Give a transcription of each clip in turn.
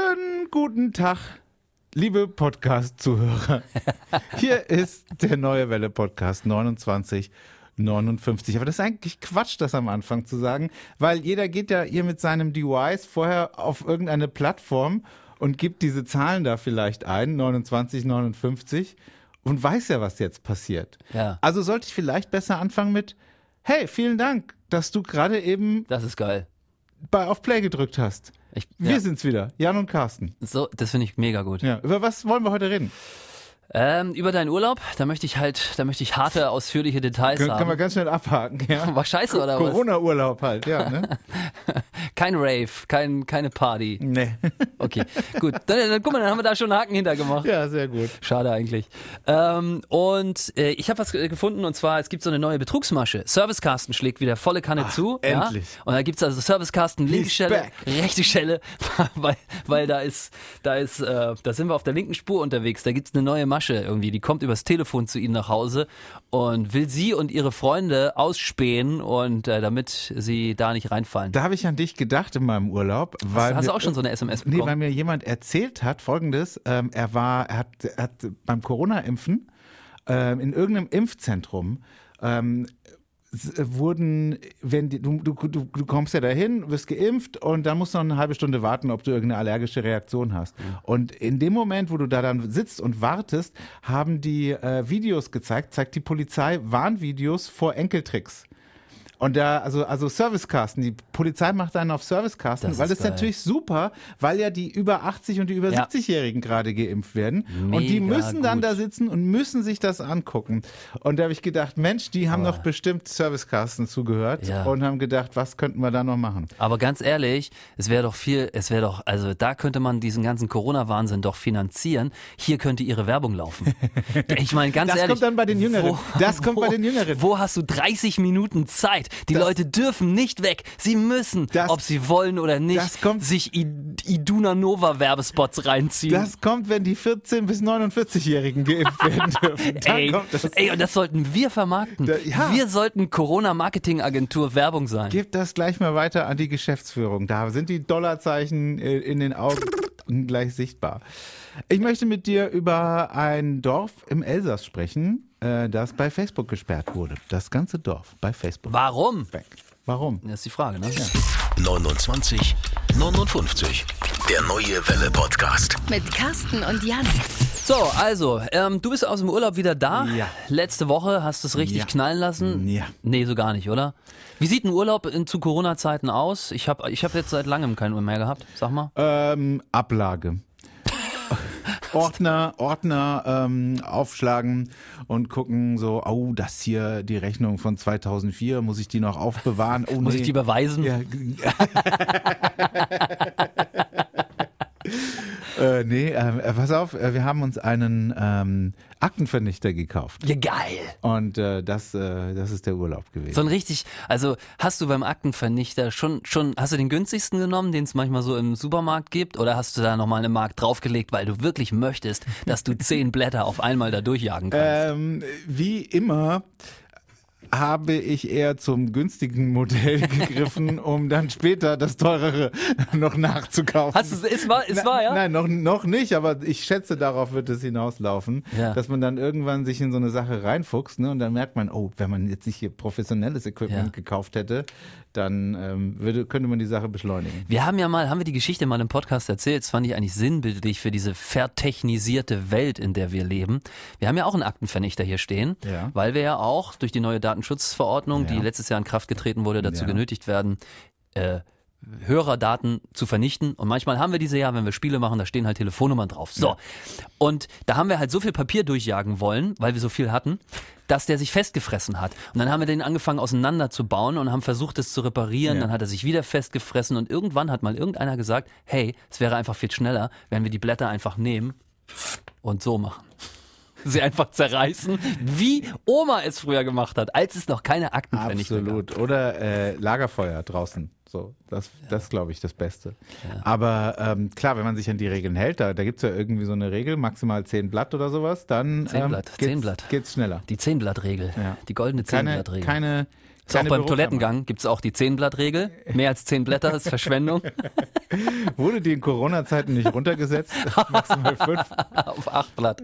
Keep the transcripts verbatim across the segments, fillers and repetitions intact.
Schönen guten Tag, liebe Podcast-Zuhörer. Hier ist der Neue Welle Podcast neunundzwanzig neunundfünfzig. Aber das ist eigentlich Quatsch, das am Anfang zu sagen, weil jeder geht ja hier mit seinem Device vorher auf irgendeine Plattform und gibt diese Zahlen da vielleicht ein, neunundzwanzig neunundfünfzig, und weiß ja, was jetzt passiert. Ja. Also sollte ich vielleicht besser anfangen mit: Hey, vielen Dank, dass du gerade eben Das ist geil. bei auf Play gedrückt hast. Ich, Wir ja. sind's wieder, Jan und Carsten. So, das finde ich mega gut. Ja, über was wollen wir heute reden? Ähm, über deinen Urlaub, da möchte ich halt, da möchte ich harte, ausführliche Details Können, haben. können wir ganz schnell abhaken, ja. War scheiße oder was? Corona-Urlaub halt, ja, ne? Kein Rave, kein, keine Party. Nee. Okay, gut. Dann, dann guck mal, dann haben wir da schon einen Haken hinter gemacht. Ja, sehr gut. Schade eigentlich. Ähm, und äh, ich habe was ge- gefunden, und zwar, es gibt so eine neue Betrugsmasche. Servicecasten schlägt wieder volle Kanne Ach, zu. endlich. Ja? Und da gibt's also Servicecasten, linke He's Stelle, back. rechte Stelle, weil, weil da ist, da ist, äh, da sind wir auf der linken Spur unterwegs. Da gibt's eine neue Masche irgendwie, die kommt übers Telefon zu Ihnen nach Hause und will Sie und Ihre Freunde ausspähen, und äh, damit Sie da nicht reinfallen. Da habe ich an dich gedacht in meinem Urlaub. Weil Hast du mir- auch schon so eine S M S Nee, bekommen? weil mir jemand erzählt hat, Folgendes: ähm, Er war, er hat, er hat beim Corona-Impfen ähm, in irgendeinem Impfzentrum ähm, s- wurden, wenn die, du, du, du, du kommst ja dahin, wirst geimpft, und dann musst du noch eine halbe Stunde warten, ob du irgendeine allergische Reaktion hast. Und in dem Moment, wo du da dann sitzt und wartest, haben die äh, Videos gezeigt, zeigt die Polizei Warnvideos vor Enkeltricks. Und da, also, also Servicecasten, die Polizei macht einen auf Servicecasten, Das weil ist das ist geil. natürlich super, weil ja die über achtzig und die über Ja. siebzig-Jährigen gerade geimpft werden. Und die Mega müssen dann gut. da sitzen und müssen sich das angucken. Und da habe ich gedacht, Mensch, die haben Aber- doch bestimmt Servicecasten zugehört Ja. und haben gedacht, was könnten wir da noch machen? Aber ganz ehrlich, es wäre doch viel, es wäre doch, also da könnte man diesen ganzen Corona-Wahnsinn doch finanzieren. Hier könnte ihre Werbung laufen. Ich meine, ganz Das ehrlich. kommt dann bei den Jüngeren. Das kommt bei den Jüngeren. Wo hast du dreißig Minuten Zeit? Die Das- Leute dürfen nicht weg. Sie müssen, Das- ob sie wollen oder nicht, das kommt- sich I- Iduna Nova Werbespots reinziehen. Das kommt, wenn die vierzehn- bis neunundvierzig-Jährigen geimpft werden dürfen. Dann Ey, kommt das. ey, und das sollten wir vermarkten. Da- ja. Wir sollten Corona-Marketing-Agentur Werbung sein. Gib das gleich mal weiter an die Geschäftsführung. Da sind die Dollarzeichen äh, in den Augen gleich sichtbar. Ich möchte mit dir über ein Dorf im Elsass sprechen, äh, das bei Facebook gesperrt wurde. Das ganze Dorf bei Facebook. Warum? Weg. Warum? Das ist die Frage, ne? neunundzwanzig neunundfünfzig. Der Neue Welle Podcast. Mit Carsten und Jan. So, also, ähm, du bist aus dem Urlaub wieder da. Ja. Letzte Woche hast du es richtig Ja. knallen lassen. Ja. Nee, so gar nicht, oder? Wie sieht ein Urlaub in, zu Corona-Zeiten aus? Ich habe ich hab jetzt seit langem keinen Urlaub mehr gehabt. Sag mal. Ähm, Ablage. Ordner, Ordner ähm, aufschlagen und gucken so, oh, das hier, die Rechnung von zweitausendvier, muss ich die noch aufbewahren? Oh, Muss nee. ich die überweisen? Ja. äh, nee, äh, pass auf, äh, wir haben uns einen ähm, Aktenvernichter gekauft. Ja, geil. Und äh, das, äh, das ist der Urlaub gewesen. So ein richtig, also hast du beim Aktenvernichter schon, schon, hast du den günstigsten genommen, den es manchmal so im Supermarkt gibt, oder hast du da nochmal eine Mark draufgelegt, weil du wirklich möchtest, dass du zehn Blätter auf einmal da durchjagen kannst? Ähm, wie immer habe ich eher zum günstigen Modell gegriffen, um dann später das teurere noch nachzukaufen. Hast du, es war, es Na- war, ja? Nein, noch, noch nicht, aber ich schätze, darauf wird es hinauslaufen, Ja. dass man dann irgendwann sich in so eine Sache reinfuchst, ne, und dann merkt man, oh, wenn man jetzt nicht hier professionelles Equipment Ja. gekauft hätte, dann ähm, würde, könnte man die Sache beschleunigen. Wir haben ja mal, haben wir die Geschichte mal im Podcast erzählt, das fand ich eigentlich sinnbildlich für diese vertechnisierte Welt, in der wir leben. Wir haben ja auch einen Aktenvernichter hier stehen, Ja. weil wir ja auch durch die neue Datenschutzverordnung, Ja. die letztes Jahr in Kraft getreten wurde, dazu Ja. genötigt werden, äh, Hörerdaten zu vernichten. Und manchmal haben wir diese ja, wenn wir Spiele machen, da stehen halt Telefonnummern drauf. So. Und da haben wir halt so viel Papier durchjagen wollen, weil wir so viel hatten, dass der sich festgefressen hat. Und dann haben wir den angefangen auseinanderzubauen und haben versucht, es zu reparieren. Ja. Dann hat er sich wieder festgefressen und irgendwann hat mal irgendeiner gesagt, hey, es wäre einfach viel schneller, wenn wir die Blätter einfach nehmen und so machen. Sie einfach zerreißen, wie Oma es früher gemacht hat, als es noch keine Aktenvernichter gab. Absolut. Oder äh, Lagerfeuer draußen. So, das, das ist, glaube ich, das Beste. Aber ähm, klar, wenn man sich an die Regeln hält, da, da gibt es ja irgendwie so eine Regel, maximal zehn Blatt oder sowas, dann Zehn ähm, Blatt, geht's, zehn Blatt. geht's schneller. Die Zehn-Blatt-Regel, Ja. die goldene Keine, Zehn-Blatt-Regel. keine, Ist auch keine beim Bürokammer. Toilettengang gibt es auch die Zehn-Blatt-Regel. Mehr als zehn Blätter ist Verschwendung. Wurde die in Corona-Zeiten nicht runtergesetzt? Maximal fünf. Auf acht Blatt.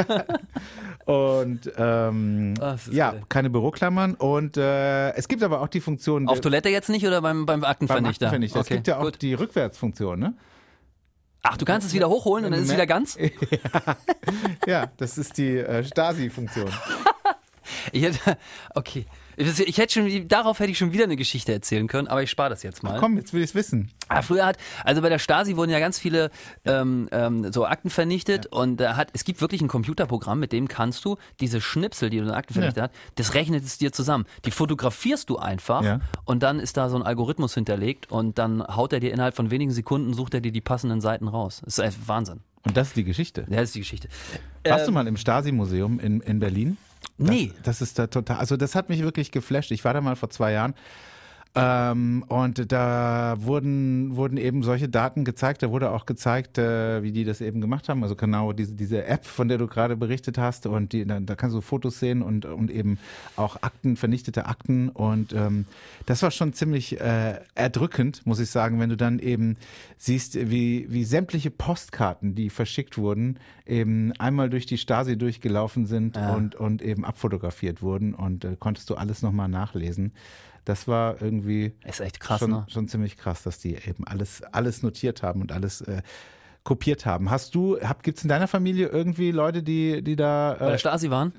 Und ähm, Ah, das ist ja, geil. keine Büroklammern. Und äh, es gibt aber auch die Funktion. Auf Toilette jetzt nicht oder beim, beim beim Aktenvernichter? Aktenvernichter. Es Okay, gibt ja auch gut. die Rückwärtsfunktion, ne? Ach, du kannst es wieder hochholen und dann ist es wieder ganz? Ja, das ist die äh, Stasi-Funktion. Ich hätte, okay. Ich hätte schon, darauf hätte ich schon wieder eine Geschichte erzählen können, aber ich spare das jetzt mal. Komm, jetzt will ich es wissen. Ah, früher hat, also bei der Stasi wurden ja ganz viele ähm, ähm, so Akten vernichtet und da hat, es gibt wirklich ein Computerprogramm, mit dem kannst du diese Schnipsel, die du in Akten vernichtet hast, das rechnet es dir zusammen. Die fotografierst du einfach Ja. und dann ist da so ein Algorithmus hinterlegt und dann haut er dir innerhalb von wenigen Sekunden, sucht er dir die passenden Seiten raus. Das ist einfach Wahnsinn. Und das ist die Geschichte. Ja, das ist die Geschichte. Warst Ähm, du mal im Stasi-Museum in, in Berlin? Das, Nee. Das ist da total, also das hat mich wirklich geflasht. Ich war da mal vor zwei Jahren. Ähm, und da wurden, wurden eben solche Daten gezeigt. Da wurde auch gezeigt, äh, wie die das eben gemacht haben. Also genau diese, diese App, von der du gerade berichtet hast. Und die, da, da kannst du Fotos sehen und, und eben auch Akten, vernichtete Akten. Und ähm, das war schon ziemlich äh, erdrückend, muss ich sagen, wenn du dann eben siehst, wie, wie sämtliche Postkarten, die verschickt wurden, eben einmal durch die Stasi durchgelaufen sind Ja. und, und eben abfotografiert wurden. Und äh, konntest du alles nochmal nachlesen. Das war irgendwie Ist echt krass, schon, ne? schon ziemlich krass, dass die eben alles, alles notiert haben und alles äh, kopiert haben. Hast du, hab, gibt's in deiner Familie irgendwie Leute, die, die da Bei der äh, Stasi waren?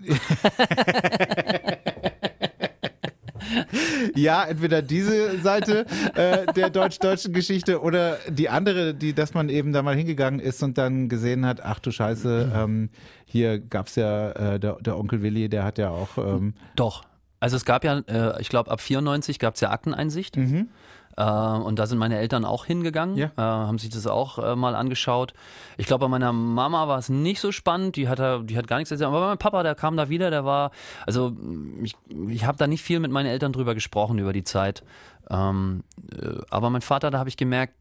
ja, entweder diese Seite äh, der deutsch-deutschen Geschichte oder die andere, die, dass man eben da mal hingegangen ist und dann gesehen hat, ach du Scheiße, ähm, hier gab's ja äh, der, der Onkel Willi, der hat ja auch ähm, Doch. Also es gab ja, äh, ich glaube ab vierundneunzig gab es ja Akteneinsicht. mhm. Äh, und da sind meine Eltern auch hingegangen, Ja. äh, haben sich das auch äh, mal angeschaut. Ich glaube, bei meiner Mama war es nicht so spannend, die hat, da- die hat gar nichts erzählt. Aber mein Papa, der kam da wieder, der war, also ich, ich habe da nicht viel mit meinen Eltern drüber gesprochen, über die Zeit. Ähm, äh, aber mein Vater, da habe ich gemerkt,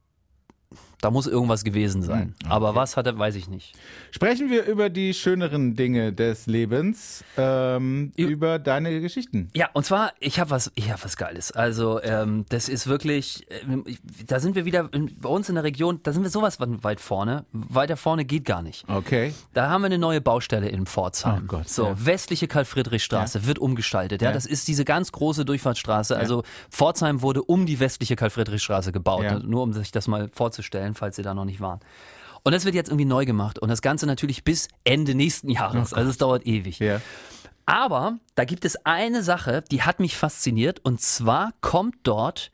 da muss irgendwas gewesen sein. Hm, Aber was hat er, weiß ich nicht. Sprechen wir über die schöneren Dinge des Lebens, ähm, Ü- über deine Geschichten. Ja, und zwar, ich habe was, ich habe was Geiles. Also, ähm, das ist wirklich, ähm, ich- da sind wir wieder in, bei uns in der Region, da sind wir sowas von weit vorne. Weiter vorne geht gar nicht. Okay. Da haben wir eine neue Baustelle in Pforzheim. Oh Gott, so, ja. westliche Karl-Friedrich-Straße wird umgestaltet. Ja, Ja. das ist diese ganz große Durchfahrtsstraße. Also, Pforzheim wurde um die westliche Karl-Friedrich-Straße gebaut. Ja. Nur um sich das mal vorzustellen, falls Sie da noch nicht waren. Und das wird jetzt irgendwie neu gemacht. Und das Ganze natürlich bis Ende nächsten Jahres. also, es dauert ewig. Ja. Aber da gibt es eine Sache, die hat mich fasziniert. Und zwar kommt dort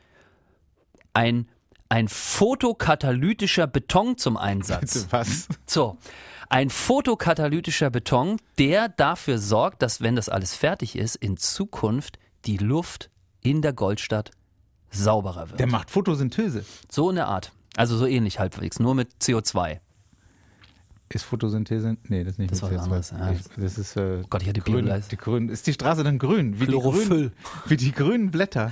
ein, ein fotokatalytischer Beton zum Einsatz. Was? So, ein fotokatalytischer Beton, der dafür sorgt, dass, wenn das alles fertig ist, in Zukunft die Luft in der Goldstadt sauberer wird. Der macht Photosynthese. So in der Art. Also so ähnlich halbwegs, nur mit C O zwei. Ist Photosynthese? Nee, das ist nicht Das mit ist was C O zwei. anderes, ja. Ich- Das ist äh, Gott, ich hatte grün, Bibelleist. die grün. Ist die Straße dann grün? Wie die, Chlorophyll. grünen, wie die grünen Blätter.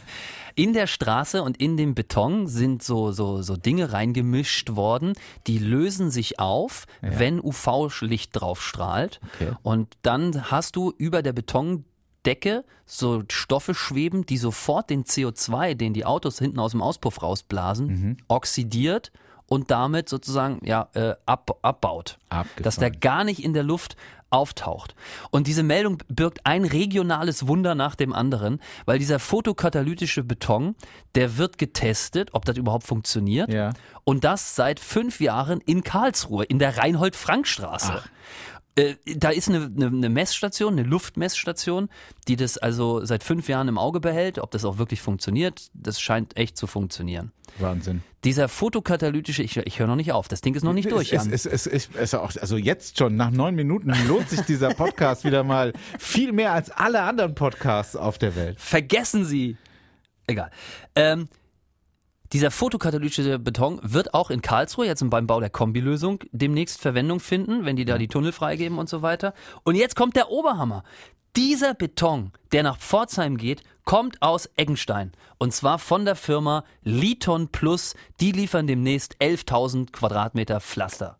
In der Straße und in dem Beton sind so, so, so Dinge reingemischt worden, die lösen sich auf, wenn U V-Licht drauf strahlt. Okay. Und dann hast du über der Betondecke so Stoffe schweben, die sofort den C O zwei, den die Autos hinten aus dem Auspuff rausblasen, Mhm. oxidiert und damit sozusagen ja, äh, ab, abbaut. Abgefahren. Dass der gar nicht in der Luft auftaucht. Und diese Meldung birgt ein regionales Wunder nach dem anderen, weil dieser photokatalytische Beton, der wird getestet, ob das überhaupt funktioniert. Ja. Und das seit fünf Jahren in Karlsruhe, in der Reinhold-Frank-Straße. Ach. Äh, Da ist eine, eine, eine Messstation, eine Luftmessstation, die das also seit fünf Jahren im Auge behält. Ob das auch wirklich funktioniert, das scheint echt zu funktionieren. Wahnsinn. Dieser photokatalytische, ich, ich höre noch nicht auf, das Ding ist noch nicht durch, Es, Jan. es, es, es, es, auch, also jetzt schon, nach neun Minuten lohnt sich dieser Podcast wieder mal viel mehr als alle anderen Podcasts auf der Welt. Vergessen Sie! Egal. Ähm, dieser photokatalytische Beton wird auch in Karlsruhe jetzt beim Bau der Kombilösung demnächst Verwendung finden, wenn die da die Tunnel freigeben und so weiter. Und jetzt kommt der Oberhammer. Dieser Beton, der nach Pforzheim geht, kommt aus Eggenstein. Und zwar von der Firma Liton Plus. Die liefern demnächst elftausend Quadratmeter Pflaster.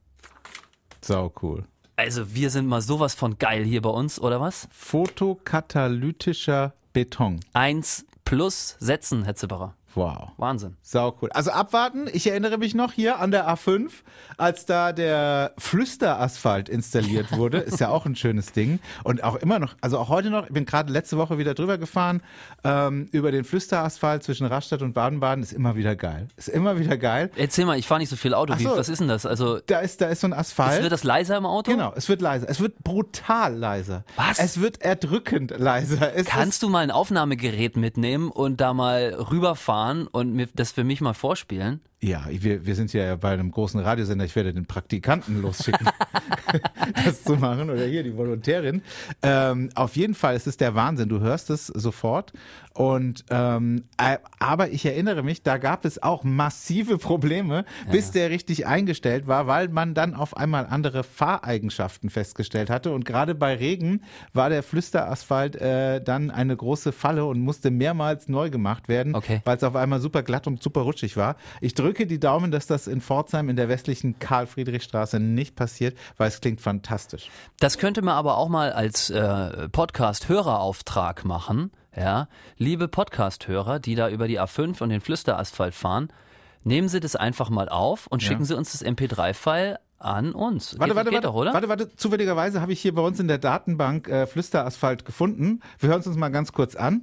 Sau cool. Also wir sind mal sowas von geil hier bei uns, oder was? Photokatalytischer Beton. Eins plus setzen, Herr Zipperer. Wow. Wahnsinn. Sau cool. Also abwarten. Ich erinnere mich noch hier an der A fünf, als da der Flüsterasphalt installiert wurde. Ist ja auch ein schönes Ding. Und auch immer noch, also auch heute noch, ich bin gerade letzte Woche wieder drüber gefahren, ähm, über den Flüsterasphalt zwischen Rastatt und Baden-Baden. Ist immer wieder geil. Ist immer wieder geil. Erzähl mal, ich fahre nicht so viel Auto. Ach Wie, so. was ist denn das? Also, Da ist, da ist so ein Asphalt. ist, wird das leiser im Auto? Genau, es wird leiser. Es wird brutal leiser. Was? Es wird erdrückend leiser. Es Kannst du mal ein Aufnahmegerät mitnehmen und da mal rüberfahren und mir das für mich mal vorspielen? Ja, wir, wir sind ja bei einem großen Radiosender. Ich werde den Praktikanten losschicken, das zu machen. Oder hier die Volontärin. Ähm, auf jeden Fall, es ist der Wahnsinn. Du hörst es sofort. Und ähm, äh, aber ich erinnere mich, da gab es auch massive Probleme, ja, bis der richtig eingestellt war, weil man dann auf einmal andere Fahreigenschaften festgestellt hatte. Und gerade bei Regen war der Flüsterasphalt äh, dann eine große Falle und musste mehrmals neu gemacht werden, okay, weil es auf einmal super glatt und super rutschig war. Ich drücke die Daumen, dass das in Pforzheim in der westlichen Karl-Friedrich-Straße nicht passiert, weil es klingt fantastisch. Das könnte man aber auch mal als äh, Podcast-Hörerauftrag machen. Ja, liebe Podcast-Hörer, die da über die A fünf und den Flüsterasphalt fahren, nehmen Sie das einfach mal auf und Ja. schicken Sie uns das M P drei File an uns. Warte, geht, warte, geht warte, doch, oder? warte, warte. Zufälligerweise habe ich hier bei uns in der Datenbank äh, Flüsterasphalt gefunden. Wir hören es uns mal ganz kurz an.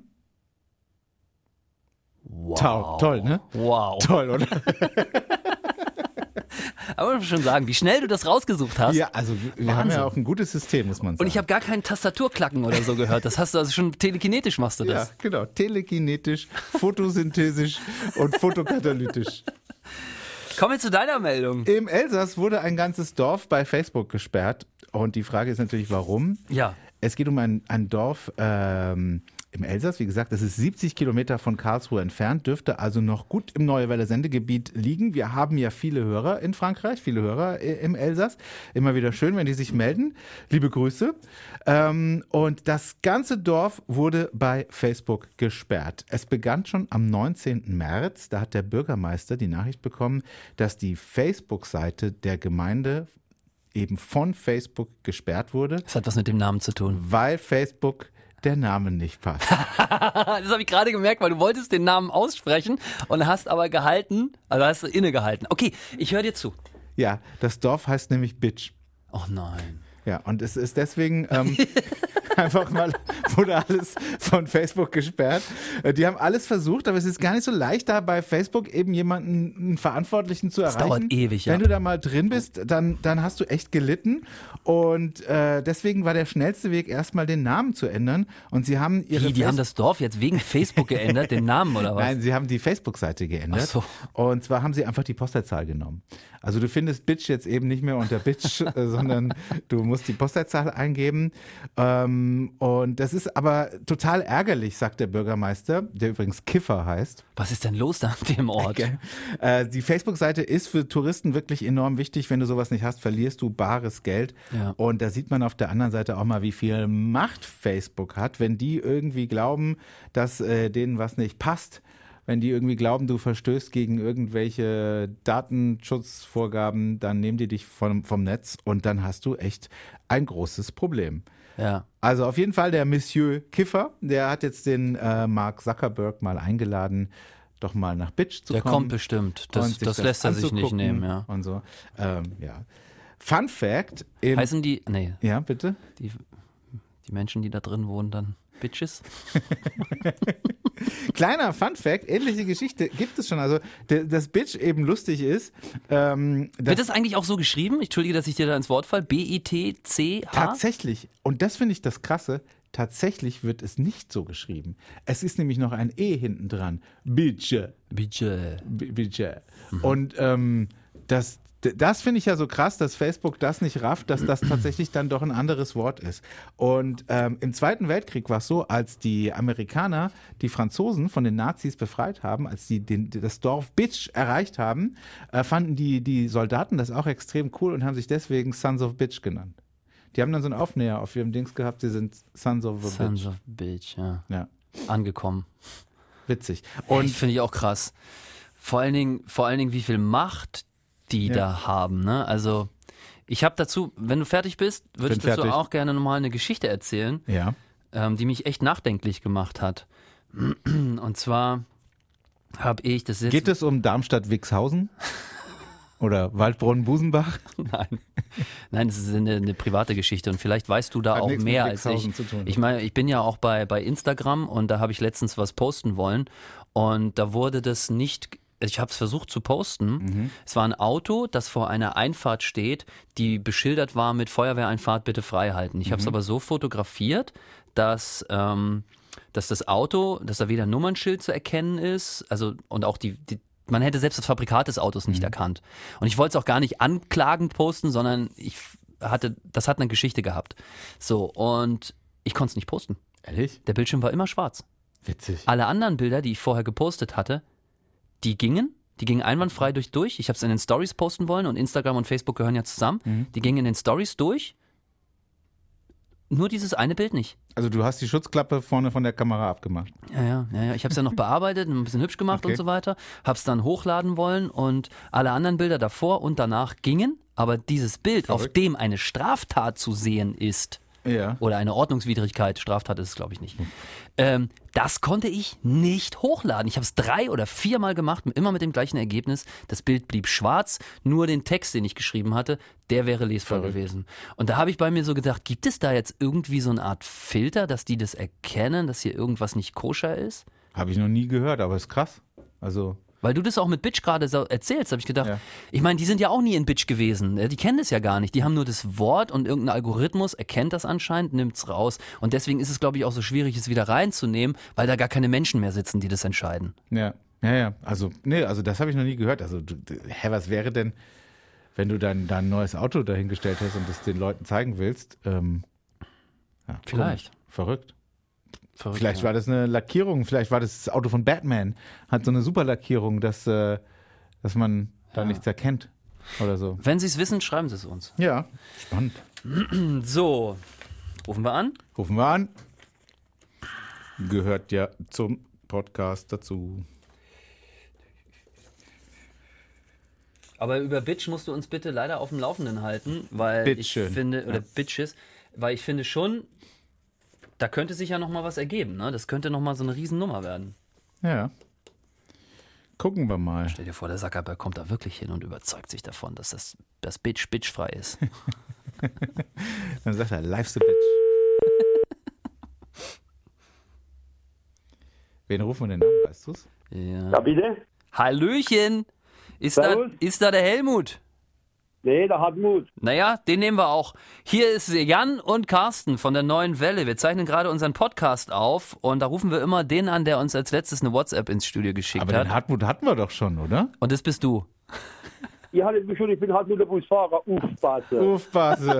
Wow. Toll, toll, ne? Wow. Toll, oder? Aber ich muss schon sagen, wie schnell du das rausgesucht hast. Ja, also wir haben Wahnsinn. ja auch ein gutes System, muss man sagen. Und ich habe gar keinen Tastaturklacken oder so gehört. Das hast du also schon telekinetisch machst du Ja, das. genau. Telekinetisch, photosynthesisch und photokatalytisch. Kommen wir zu deiner Meldung. Im Elsass wurde ein ganzes Dorf bei Facebook gesperrt. Und die Frage ist natürlich, warum? Ja. Es geht um ein, ein Dorf ähm, im Elsass. Wie gesagt, das ist siebzig Kilometer von Karlsruhe entfernt, dürfte also noch gut im Neue Welle Sendegebiet liegen. Wir haben ja viele Hörer in Frankreich, viele Hörer im Elsass. Immer wieder schön, wenn die sich melden. Liebe Grüße. Ähm, und das ganze Dorf wurde bei Facebook gesperrt. Es begann schon am neunzehnten März. Da hat der Bürgermeister die Nachricht bekommen, dass die Facebook-Seite der Gemeinde eben von Facebook gesperrt wurde, Das hat was mit dem Namen zu tun. weil Facebook der Name nicht passt. Das habe ich gerade gemerkt, weil du wolltest den Namen aussprechen und hast aber gehalten, also hast du innegehalten. Okay, ich höre dir zu. Ja, das Dorf heißt nämlich Bitch. Oh nein. Ja, und es ist deswegen ähm, einfach mal, wurde alles von Facebook gesperrt. Äh, Die haben alles versucht, aber es ist gar nicht so leicht, da bei Facebook eben jemanden, einen Verantwortlichen zu erreichen. dauert ewig, ja. Wenn du da mal drin bist, dann, dann hast du echt gelitten. Und äh, deswegen war der schnellste Weg, erstmal den Namen zu ändern. Und sie haben ihre Wie, die Face- haben das Dorf jetzt wegen Facebook geändert, den Namen oder was? Nein, sie haben die Facebook-Seite geändert. Ach so. Und zwar haben sie einfach die Postleitzahl genommen. Also du findest Bitch jetzt eben nicht mehr unter Bitch, äh, sondern du musst die Postleitzahl eingeben. Ähm, und das ist aber total ärgerlich, sagt der Bürgermeister, der übrigens Kiffer heißt. Was ist denn los da an dem Ort? Gell? Äh, die Facebook-Seite ist für Touristen wirklich enorm wichtig. Wenn du sowas nicht hast, verlierst du bares Geld. Ja. Und da sieht man auf der anderen Seite auch mal, wie viel Macht Facebook hat, wenn die irgendwie glauben, dass äh, denen was nicht passt. Wenn die irgendwie glauben, du verstößt gegen irgendwelche Datenschutzvorgaben, dann nehmen die dich vom, vom Netz und dann hast du echt ein großes Problem. Ja. Also auf jeden Fall der Monsieur Kiffer, der hat jetzt den äh, Mark Zuckerberg mal eingeladen, doch mal nach Bitch zu Der kommen. kommt bestimmt. Das, und sich das lässt er sich nicht anzugucken nehmen, ja. Und so. Ähm, ja. Fun Fact. Im, Heißen die, nee, ja, bitte? die, die Menschen, die da drin wohnen, dann Bitches? Kleiner Fun Fact, ähnliche Geschichte gibt es schon. Also, de, dass Bitch eben lustig ist. Ähm, Wird das eigentlich auch so geschrieben? Entschuldige, dass ich dir da ins Wort falle. B I T C H? Tatsächlich, und das finde ich das Krasse, tatsächlich wird es nicht so geschrieben. Es ist nämlich noch ein E hinten dran. Bitch. Bitte. B- Bitch. Und ähm, das, das finde ich ja so krass, dass Facebook das nicht rafft, dass das tatsächlich dann doch ein anderes Wort ist. Und ähm, im Zweiten Weltkrieg war es so, als die Amerikaner die Franzosen von den Nazis befreit haben, als die den, das Dorf Bitch erreicht haben, äh, fanden die, die Soldaten das auch extrem cool und haben sich deswegen Sons of Bitch genannt. Die haben dann so einen Aufnäher auf ihrem Dings gehabt, sie sind Sons of a Sons Bitch. of Bitch, ja. Ja, Angekommen. witzig. Und Und finde ich auch krass. Vor allen Dingen, vor allen Dingen, wie viel Macht die Ja. da haben. Ne? Also ich habe dazu, wenn du fertig bist, würde ich Bin dazu fertig. auch gerne nochmal eine Geschichte erzählen, ja, ähm, die mich echt nachdenklich gemacht hat. Und zwar Hab ich, das ist jetzt Geht es um Darmstadt-Wixhausen? Oder Waldbronn-Busenbach? Nein, nein, das ist eine, eine private Geschichte und vielleicht weißt du da Hat auch nichts mehr mit als Wixhausen ich. zu tun. Ich meine, ich bin ja auch bei, bei Instagram und da habe ich letztens was posten wollen und da wurde das nicht, ich habe es versucht zu posten. Mhm. Es war ein Auto, das vor einer Einfahrt steht, die beschildert war mit Feuerwehreinfahrt bitte frei halten. Ich habe es Mhm. aber so fotografiert, dass... Ähm, dass das Auto, dass da weder ein Nummernschild zu erkennen ist, also und auch die, die man hätte selbst das Fabrikat des Autos nicht Mhm. erkannt. Und ich wollte es auch gar nicht anklagend posten, sondern ich hatte, das hat eine Geschichte gehabt. So, und ich konnte es nicht posten. Ehrlich? Der Bildschirm war immer schwarz. Witzig. Alle anderen Bilder, die ich vorher gepostet hatte, die gingen, die gingen einwandfrei durch durch. Ich habe es in den Stories posten wollen und Instagram und Facebook gehören ja zusammen. Mhm. Die gingen in den Stories durch. Nur dieses eine Bild nicht. Also du hast die Schutzklappe vorne von der Kamera abgemacht. Ja, ja, ja, ja. Ich habe es ja noch bearbeitet, ein bisschen hübsch gemacht Okay. und so weiter. Habe es dann hochladen wollen und alle anderen Bilder davor und danach gingen. Aber dieses Bild, auf Verrückt. dem eine Straftat zu sehen ist, Ja. oder eine Ordnungswidrigkeit, Straftat ist es glaube ich nicht, ähm, das konnte ich nicht hochladen. Ich habe es drei oder viermal gemacht, immer mit dem gleichen Ergebnis. Das Bild blieb schwarz, nur den Text, den ich geschrieben hatte, der wäre lesbar Verrückt. gewesen. Und da habe ich bei mir so gedacht, gibt es da jetzt irgendwie so eine Art Filter, dass die das erkennen, dass hier irgendwas nicht koscher ist? Habe ich noch nie gehört, aber ist krass. Also, Weil du das auch mit Bitch gerade so erzählst, habe ich gedacht, Ja. ich meine, die sind ja auch nie in Bitch gewesen. Die kennen das ja gar nicht. Die haben nur das Wort und irgendein Algorithmus erkennt das anscheinend, nimmt es raus. Und deswegen ist es, glaube ich, auch so schwierig, es wieder reinzunehmen, weil da gar keine Menschen mehr sitzen, die das entscheiden. ja. Ja, ja. Also, nee, also das habe ich noch nie gehört. Also, du, du- hä, was wäre denn, wenn du dein, dein neues Auto dahingestellt hast und das den Leuten zeigen willst? Ähm, ja, Vielleicht. komisch. Verrückt. Verrückt, Vielleicht ja. war das eine Lackierung, vielleicht war das das Auto von Batman, hat so eine super Lackierung, dass, äh, dass man da Ja. nichts erkennt oder so. Wenn sie es wissen, schreiben sie es uns. Ja, spannend. So, rufen wir an. Rufen wir an. Gehört ja zum Podcast dazu. Aber über Bitch musst du uns bitte leider auf dem Laufenden halten, weil Bitteschön. ich finde, oder Ja. Bitches, weil ich finde schon, da könnte sich ja nochmal was ergeben. Ne? Das könnte nochmal so eine Riesennummer werden. Ja. Gucken wir mal. Stell dir vor, der Zuckerberg kommt da wirklich hin und überzeugt sich davon, dass das, das Bitch bitchfrei ist. Dann sagt er, life's a bitch. Wen rufen wir denn an, weißt du's? Ja. Ja, bitte? Hallöchen! Ist da, Servus. ist da der Helmut? Nee, der hat Mut. Naja, den nehmen wir auch. Hier ist Jan und Carsten von der Neuen Welle. Wir zeichnen gerade unseren Podcast auf und da rufen wir immer den an, der uns als letztes eine WhatsApp ins Studio geschickt Aber hat. den Hartmut hatten wir doch schon, oder? Und das bist du. Ihr hattet mich schon, ich bin halt nur der Busfahrer. Uff, Base. Uff, Base.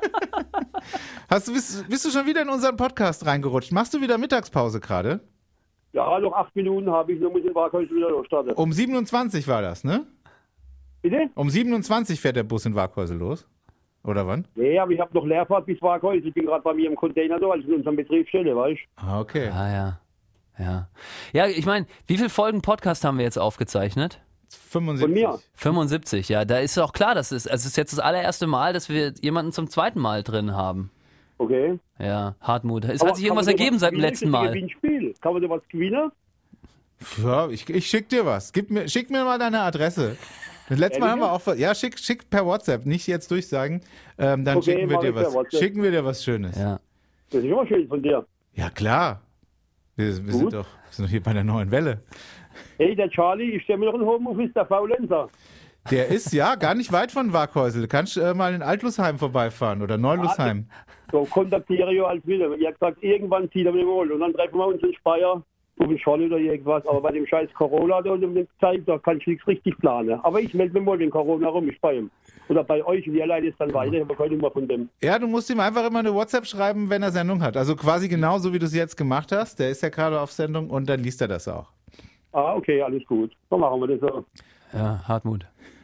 Hast du, bist, bist du schon wieder in unseren Podcast reingerutscht? Machst du wieder Mittagspause gerade? Ja, noch acht Minuten habe ich, dann muss ich den Waghäusel wieder losstarten. Um siebenundzwanzig war das, ne? Bitte? Um siebenundzwanzig fährt der Bus in Waghäusel los. Oder wann? Nee, aber ich habe noch Leerfahrt bis Waghäusel. Ich bin gerade bei mir im Container da, also in unserem Betriebsstelle, weißt du? Ah, okay. Ah ja. Ja. Ja, ich meine, wie viele Folgen Podcast haben wir jetzt aufgezeichnet? fünfundsiebzig. Von mir. fünfundsiebzig, ja. Da ist auch klar, das ist, also es ist jetzt das allererste Mal, dass wir jemanden zum zweiten Mal drin haben. Okay. Ja, Hartmut. Es Aber hat sich kann irgendwas man da ergeben was seit dem gewinnen? letzten Ist das ein Mal. Gewinnspiel? Kann man da was gewinnen? Ja, ich, ich schick dir was. Gib mir, schick mir mal deine Adresse. Das letzte Mal haben wir auch, ja, schick, schick per WhatsApp, nicht jetzt durchsagen. Ähm, dann Okay, schicken wir mach dir ich per was. WhatsApp. Schicken wir dir was Schönes. Ja, Ja. Das ist immer schön von dir. klar. Wir, wir, sind Gut. doch, wir sind doch hier bei der Neuen Welle. Hey, der Charlie, ich stelle mir noch einen Homeoffice, der Faulenzer. Der ist ja gar nicht weit von Waghäusel. Du kannst äh, mal in Altlusheim vorbeifahren oder Neulusheim. So, kontaktiere ich als Wille. Ihr habt gesagt, irgendwann zieht er mich mal und dann treffen wir uns in Speyer. Auf den Scholl oder irgendwas. Aber bei dem scheiß Corona da und um die Zeit, da kann ich nichts richtig planen. Aber ich melde mich mal den Corona rum, ich bei ihm. Oder bei euch und ihr leitet es dann weiter. Ich habe keine Nummer von dem. Ja, du musst ihm einfach immer eine WhatsApp schreiben, wenn er Sendung hat. Also quasi genauso, wie du es jetzt gemacht hast. Der ist ja gerade auf Sendung und dann liest er das auch. Ah, okay, alles gut. Dann machen wir das so. Ja, Hartmut.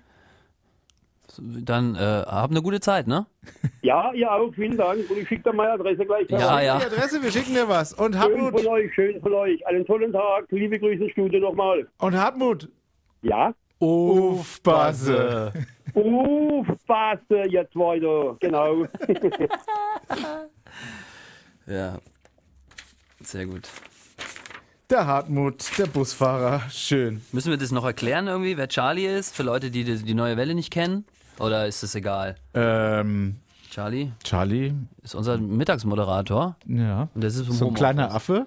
So, Dann äh, hab eine gute Zeit, ne? Ja, ihr auch, vielen Dank. Und ich schicke dann meine Adresse gleich. Ja, vorbei. ja. Die Adresse, wir schicken dir was. Und Schön Hartmut, von euch, schön von euch. Einen tollen Tag. Liebe Grüße ins Studio nochmal. und Hartmut. Ja? Uff, Base. Uff, Base, jetzt weiter. Genau. Ja. Sehr gut. Der Hartmut, der Busfahrer, schön. Müssen wir das noch erklären irgendwie, wer Charlie ist, für Leute, die die, die neue Welle nicht kennen? Oder ist das egal? Ähm, Charlie Charlie, ist unser Mittagsmoderator. ja, Und das ist im so ein Homeoffice. kleiner Affe.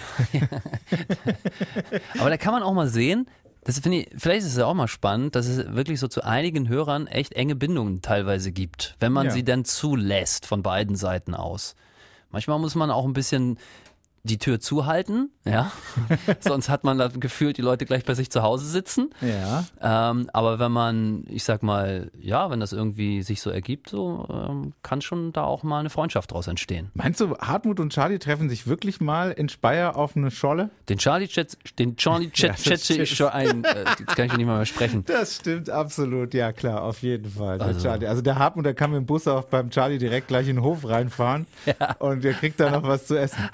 Aber da kann man auch mal sehen, das finde ich, vielleicht ist es ja auch mal spannend, dass es wirklich so zu einigen Hörern echt enge Bindungen teilweise gibt, wenn man Ja. sie dann zulässt von beiden Seiten aus. Manchmal muss man auch ein bisschen die Tür zuhalten, ja. Sonst hat man das Gefühl, die Leute gleich bei sich zu Hause sitzen. Ja. Ähm, aber wenn man, ich sag mal, ja, wenn das irgendwie sich so ergibt, so ähm, kann schon da auch mal eine Freundschaft draus entstehen. Meinst du, Hartmut und Charlie treffen sich wirklich mal in Speyer auf eine Scholle? Den Charlie Chat, den Charlie Chat, Ja, das schätze ich stimmt. schon ein. Äh, jetzt kann ich nicht mal mehr sprechen. Das stimmt absolut, ja klar, auf jeden Fall. Der Also- Charlie. Also der Hartmut, der kann mit dem Bus auch beim Charlie direkt gleich in den Hof reinfahren und der kriegt da noch was zu essen.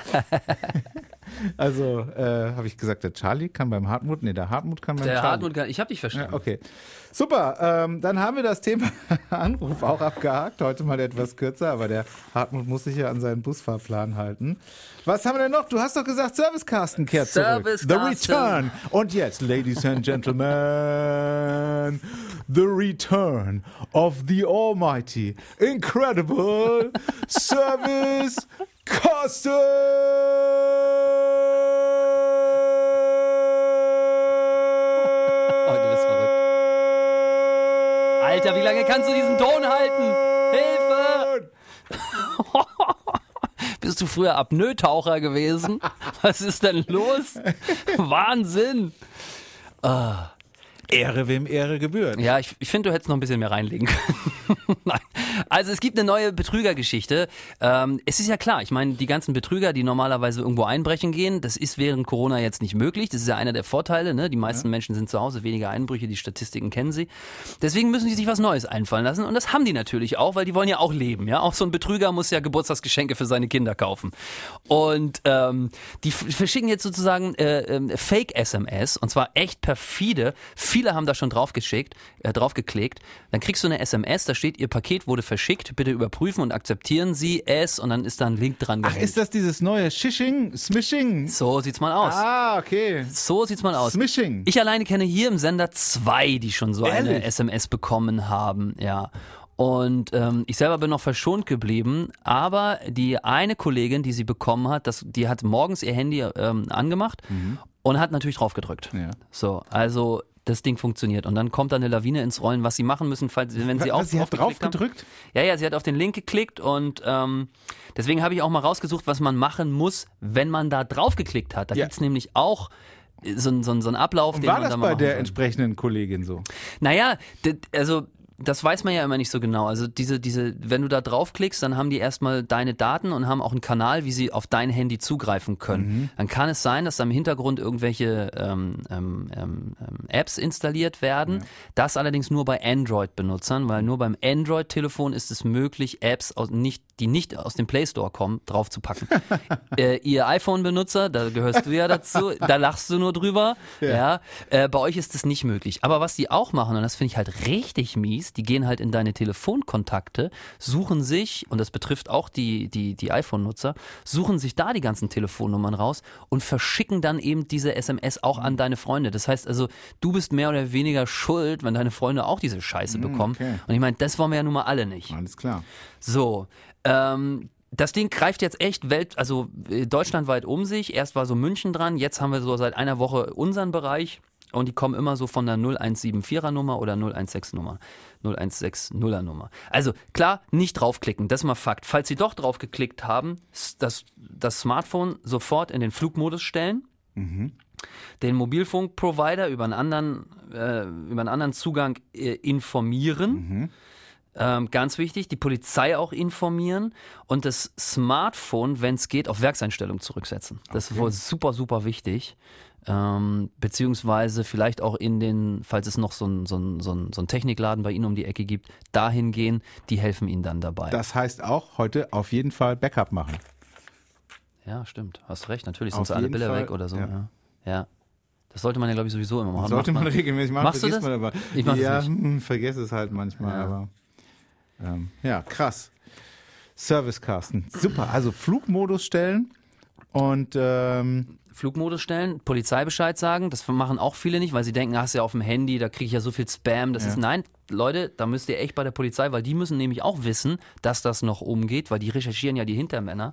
Also, äh, habe ich gesagt, der Charlie kann beim Hartmut, nee, der Hartmut kann beim Der Charlie. Hartmut, kann, ich habe dich verstanden. Ja, okay. Super, ähm, dann haben wir das Thema Anruf auch abgehakt. Heute mal etwas kürzer, aber der Hartmut muss sich ja an seinen Busfahrplan halten. Was haben wir denn noch? Du hast doch gesagt, Service Carsten kehrt zurück. Service The Carsten. Return. Und jetzt, Ladies and Gentlemen, The Return of the Almighty, Incredible Service Carsten. Oh, du bist verrückt. Alter, wie lange kannst du diesen Ton halten? Hilfe! Bist du früher Apnoe-Taucher gewesen? Was ist denn los? Wahnsinn! Ehre, wem Ehre gebührt. Ja, ich, ich finde, du hättest noch ein bisschen mehr reinlegen können. Nein. Also es gibt eine neue Betrügergeschichte. Ähm, es ist ja klar, ich meine, die ganzen Betrüger, die normalerweise irgendwo einbrechen gehen, das ist während Corona jetzt nicht möglich. Das ist ja einer der Vorteile. Ne? Die meisten ja. Menschen sind zu Hause, weniger Einbrüche, die Statistiken kennen sie. Deswegen müssen die sich was Neues einfallen lassen. Und das haben die natürlich auch, weil die wollen ja auch leben. Ja, auch so ein Betrüger muss ja Geburtstagsgeschenke für seine Kinder kaufen. Und ähm, die f- verschicken jetzt sozusagen äh, äh, Fake-S M S, und zwar echt perfide. Viele haben da schon draufgeschickt, äh, draufgeklickt. Dann kriegst du eine S M S, da steht, Ihr Paket wurde verschickt, bitte überprüfen und akzeptieren Sie es, und dann ist da ein Link dran Ach, gehängt. ist das dieses neue Shishing? Smishing? So sieht's mal aus. Ah, okay. So sieht's mal aus. Smishing. Ich alleine kenne hier im Sender zwei, die schon so eine Ehrlich? S M S bekommen haben, ja. Und ähm, ich selber bin noch verschont geblieben, aber die eine Kollegin, die sie bekommen hat, das, die hat morgens ihr Handy ähm, angemacht und hat natürlich drauf gedrückt. Ja. So, also das Ding funktioniert. Und dann kommt da eine Lawine ins Rollen, was sie machen müssen, falls, wenn sie auch Was, sie hat drauf haben. gedrückt? Ja, ja, sie hat auf den Link geklickt, und ähm, deswegen habe ich auch mal rausgesucht, was man machen muss, wenn man da drauf geklickt hat. Da Ja. gibt's nämlich auch so, ein- so, ein- so einen Ablauf, Und den war man das da mal bei machen der soll. entsprechenden Kollegin so? Naja, d- also das weiß man ja immer nicht so genau. Also diese, diese, wenn du da draufklickst, dann haben die erstmal deine Daten und haben auch einen Kanal, wie sie auf dein Handy zugreifen können. Mhm. Dann kann es sein, dass da im Hintergrund irgendwelche ähm, ähm, ähm, Apps installiert werden. Ja. Das allerdings nur bei Android-Benutzern, weil nur beim Android-Telefon ist es möglich, Apps, aus nicht, die nicht aus dem Play Store kommen, draufzupacken. äh, ihr iPhone-Benutzer, da gehörst du ja dazu, da lachst du nur drüber. Ja. Ja. Äh, bei euch ist das nicht möglich. Aber was die auch machen, und das finde ich halt richtig mies, die gehen halt in deine Telefonkontakte, suchen sich, und das betrifft auch die, die, die iPhone-Nutzer, suchen sich da die ganzen Telefonnummern raus und verschicken dann eben diese S M S auch an deine Freunde. Das heißt also, du bist mehr oder weniger schuld, wenn deine Freunde auch diese Scheiße bekommen. Okay. Und ich meine, das wollen wir ja nun mal alle nicht. Alles klar. So, ähm, das Ding greift jetzt echt Welt, also äh, deutschlandweit um sich. Erst war so München dran, jetzt haben wir so seit einer Woche unseren Bereich, und die kommen immer so von der null eins sieben vierer Nummer oder null eins sechs Nummer, null eins sechs nuller Nummer. Also klar, nicht draufklicken, das ist mal Fakt. Falls Sie doch draufgeklickt haben, das, das Smartphone sofort in den Flugmodus stellen. Mhm. Den Mobilfunkprovider über einen anderen, äh, über einen anderen Zugang äh, informieren. Mhm. Ähm, ganz wichtig, die Polizei auch informieren und das Smartphone, wenn es geht, auf Werkseinstellung zurücksetzen. Das okay. ist wohl super, super wichtig. Ähm, beziehungsweise vielleicht auch in den, falls es noch so einen so ein, so ein, so ein Technikladen bei Ihnen um die Ecke gibt, dahin gehen, die helfen Ihnen dann dabei. Das heißt auch, heute auf jeden Fall Backup machen. Ja, stimmt, hast recht, natürlich sind auf so alle Bilder Fall, weg oder so. Ja. Ja. ja. Das sollte man ja, glaube ich, sowieso immer machen. Sollte man, man regelmäßig machen. Machst du das? Man aber. Ich mach ja, das nicht. Hm, vergesse es halt manchmal, ja. aber ähm, ja, krass. Service Carsten, super. Also Flugmodus stellen Und ähm, Flugmodus stellen, Polizeibescheid sagen, das machen auch viele nicht, weil sie denken, hast du ja auf dem Handy, da kriege ich ja so viel Spam. Das Ja. ist, nein, Leute, da müsst ihr echt bei der Polizei, weil die müssen nämlich auch wissen, dass das noch umgeht, weil die recherchieren ja die Hintermänner.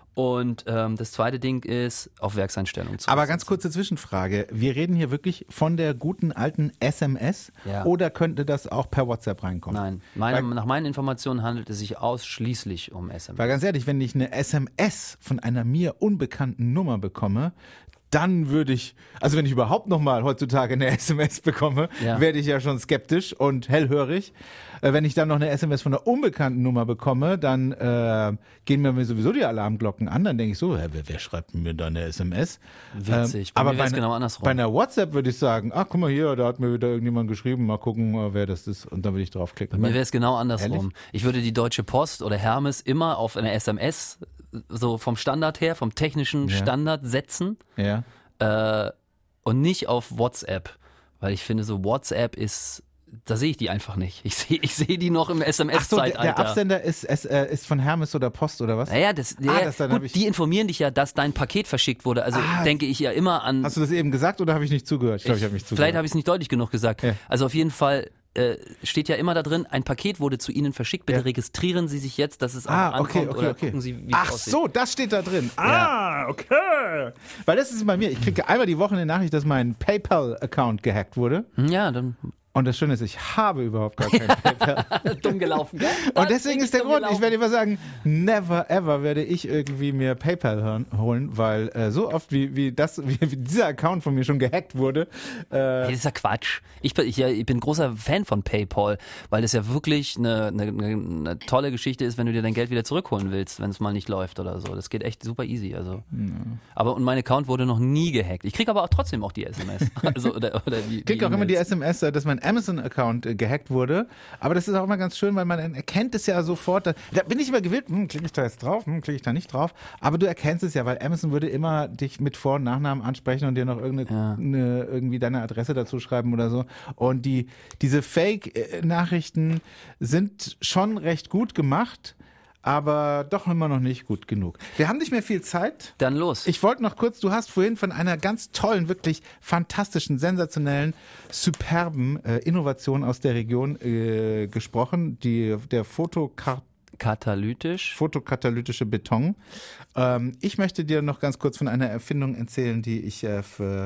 Und ähm, das zweite Ding ist, auf Werkseinstellung zu. aber ganz kurze Zwischenfrage. Wir reden hier wirklich von der guten alten S M S Ja. oder könnte das auch per WhatsApp reinkommen? Nein, meine, Weil- nach meinen Informationen handelt es sich ausschließlich um S M S. Weil ganz ehrlich, wenn ich eine S M S von einer mir unbekannten Nummer bekomme, dann würde ich, also wenn ich überhaupt nochmal heutzutage eine S M S bekomme, Ja. werde ich ja schon skeptisch und hellhörig. Äh, wenn ich dann noch eine S M S von einer unbekannten Nummer bekomme, dann äh, gehen mir sowieso die Alarmglocken an. Dann denke ich so, hä, wer, wer schreibt mir da eine S M S? Witzig. Bei aber mir wär's bei, genau andersrum. bei einer WhatsApp würde ich sagen, ach guck mal hier, da hat mir wieder irgendjemand geschrieben, mal gucken, äh, wer das ist. Und dann würde ich draufklicken. Mir wäre es genau andersrum. Ehrlich? Ich würde die Deutsche Post oder Hermes immer auf eine S M S, so vom Standard her, vom technischen Ja. Standard setzen Ja. äh, und nicht auf WhatsApp. Weil ich finde, so WhatsApp ist, da sehe ich die einfach nicht. Ich sehe ich sehe die noch im Ach so, der, S M S-Zeitalter. der Absender ist, ist, äh, ist von Hermes oder Post oder was? Naja, das, Ah, ja, das dann hab gut, ich- die informieren dich ja, dass dein Paket verschickt wurde. Also Ah. denke ich ja immer an. Hast du das eben gesagt oder habe ich nicht zugehört? Ich glaube, ich habe nicht zugehört. Vielleicht habe ich es nicht deutlich genug gesagt. Ja. Also auf jeden Fall äh, steht ja immer da drin, ein Paket wurde zu Ihnen verschickt, bitte Ja. registrieren Sie sich jetzt, dass es auch Ah, ankommt okay, okay, oder okay. gucken Sie, wie Ach es aussieht. so, das steht da drin. Ah, okay. Weil das ist bei mir, ich kriege einmal die Woche eine Nachricht, dass mein PayPal-Account gehackt wurde. Ja, dann Und das Schöne ist, ich habe überhaupt gar kein PayPal. dumm gelaufen, gell? Und deswegen ist der Grund, ich werde immer sagen, never ever werde ich irgendwie mir PayPal hören, holen, weil äh, so oft wie, wie, das, wie, wie dieser Account von mir schon gehackt wurde. Äh, Das ist ja Quatsch. Ich bin, ich, ja, ich bin großer Fan von PayPal, weil das ja wirklich eine, eine, eine tolle Geschichte ist, wenn du dir dein Geld wieder zurückholen willst, wenn es mal nicht läuft oder so. Das geht echt super easy. Also. Aber und mein Account wurde noch nie gehackt. Ich kriege aber auch trotzdem auch die S M S. Also, oder, oder die, Ich kriege auch immer die E-Mails. S M S, äh, dass mein Amazon-Account äh, gehackt wurde. Aber das ist auch immer ganz schön, weil man erkennt es ja sofort. Da, da bin ich immer gewillt, hm, klicke ich da jetzt drauf, hm, klicke ich da nicht drauf. Aber du erkennst es ja, weil Amazon würde immer dich mit Vor- und Nachnamen ansprechen und dir noch irgendeine, Ja. eine, irgendwie deine Adresse dazu schreiben oder so. Und die, diese Fake-Nachrichten sind schon recht gut gemacht, aber doch immer noch nicht gut genug. Wir haben nicht mehr viel Zeit. Dann los. Ich wollte noch kurz, du hast vorhin von einer ganz tollen, wirklich fantastischen, sensationellen, superben äh, Innovation aus der Region äh, gesprochen, die der Fotokar Katalytisch. fotokatalytische Beton. Ähm, ich möchte dir noch ganz kurz von einer Erfindung erzählen, die ich äh, für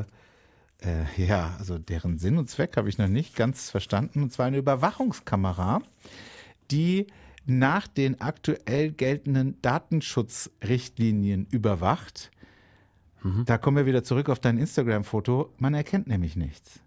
äh, ja, also deren Sinn und Zweck habe ich noch nicht ganz verstanden. Und zwar eine Überwachungskamera, die nach den aktuell geltenden Datenschutzrichtlinien überwacht. Da kommen wir wieder zurück auf dein Instagram-Foto. Man erkennt nämlich nichts.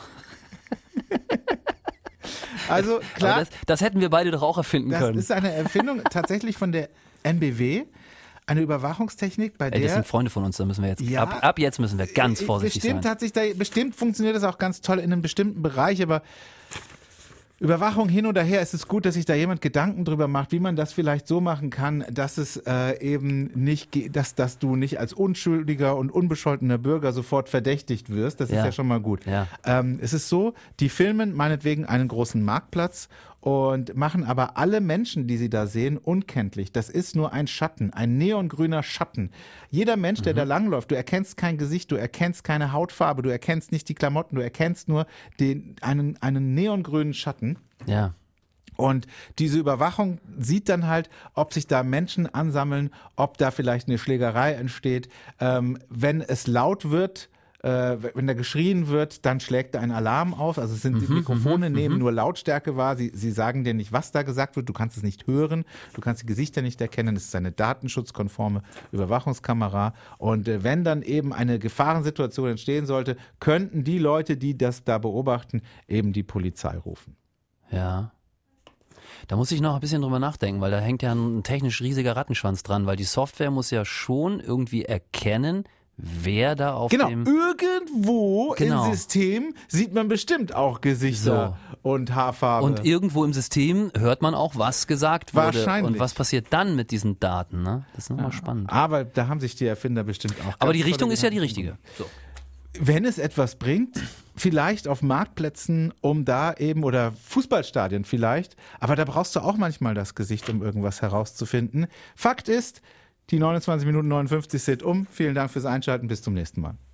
Also klar, Aber das, das hätten wir beide doch auch erfinden das können. ist eine Erfindung tatsächlich von der N B W. Eine Überwachungstechnik, bei Ey, das der sind Freunde von uns, da müssen wir jetzt, Ja. ab, ab jetzt müssen wir ganz vorsichtig bestimmt sein. Hat sich da, bestimmt funktioniert das auch ganz toll in einem bestimmten Bereich, aber Überwachung hin oder her, ist es gut, dass sich da jemand Gedanken drüber macht, wie man das vielleicht so machen kann, dass es äh, eben nicht, ge- dass, dass du nicht als unschuldiger und unbescholtener Bürger sofort verdächtigt wirst. Das ist Ja. ja schon mal gut. Ja. Ähm, es ist so, die filmen meinetwegen einen großen Marktplatz und machen aber alle Menschen, die sie da sehen, unkenntlich. Das ist nur ein Schatten, ein neongrüner Schatten. Jeder Mensch, der da langläuft, du erkennst kein Gesicht, du erkennst keine Hautfarbe, du erkennst nicht die Klamotten, du erkennst nur den, einen, einen neongrünen Schatten. Ja. Und diese Überwachung sieht dann halt, ob sich da Menschen ansammeln, ob da vielleicht eine Schlägerei entsteht. Ähm, wenn es laut wird, äh, wenn da geschrien wird, dann schlägt da ein Alarm auf. Also es sind die Mikrofone, nehmen nur Lautstärke wahr. Sie, sie sagen dir nicht, was da gesagt wird. Du kannst es nicht hören. Du kannst die Gesichter nicht erkennen. Es ist eine datenschutzkonforme Überwachungskamera. Und äh, wenn dann eben eine Gefahrensituation entstehen sollte, könnten die Leute, die das da beobachten, eben die Polizei rufen. Ja. Da muss ich noch ein bisschen drüber nachdenken, weil da hängt ja ein technisch riesiger Rattenschwanz dran, weil die Software muss ja schon irgendwie erkennen, wer da auf Genau, dem... irgendwo Genau. im System sieht man bestimmt auch Gesichter und Haarfarbe. Und irgendwo im System hört man auch, was gesagt wurde. Wahrscheinlich. Und was passiert dann mit diesen Daten, ne? Das ist nochmal spannend. Aber da haben sich die Erfinder bestimmt auch. Aber ganz die tolle Richtung ist ja die Gedanken richtige. So. Wenn es etwas bringt, vielleicht auf Marktplätzen, um da eben, oder Fußballstadien vielleicht, aber da brauchst du auch manchmal das Gesicht, um irgendwas herauszufinden. Fakt ist, Die neunundzwanzig Minuten neunundfünfzig sind um. Vielen Dank fürs Einschalten. Bis zum nächsten Mal.